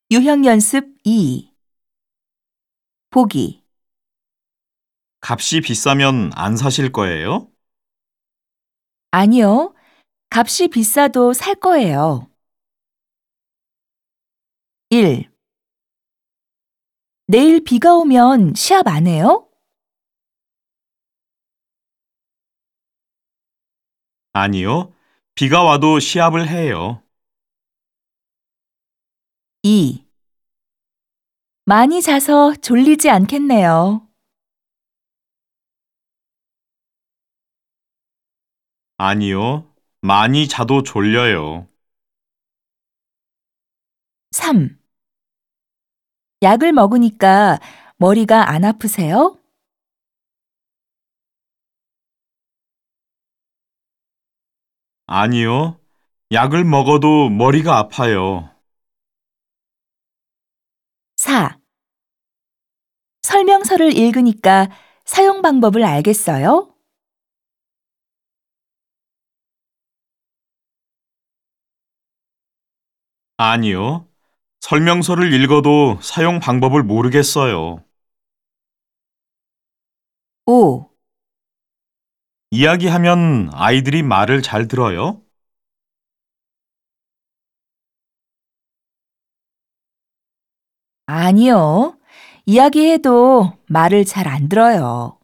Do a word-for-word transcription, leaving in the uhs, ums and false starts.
유형 연습 이. 보기. 값이 비싸면 안 사실 거예요? 아니요. 값이 비싸도 살 거예요. 일. 내일 비가 오면 시합 안 해요? 아니요. 비가 와도 시합을 해요. 이. 많이 자서 졸리지 않겠네요. 아니요. 많이 자도 졸려요. 삼. 약을 먹으니까 머리가 안 아프세요? 아니요. 약을 먹어도 머리가 아파요. 사. 설명서를 읽으니까 사용 방법을 알겠어요? 아니요. 설명서를 읽어도 사용 방법을 모르겠어요. 오. 이야기하면 아이들이 말을 잘 들어요? 아니요. 이야기해도 말을 잘 안 들어요.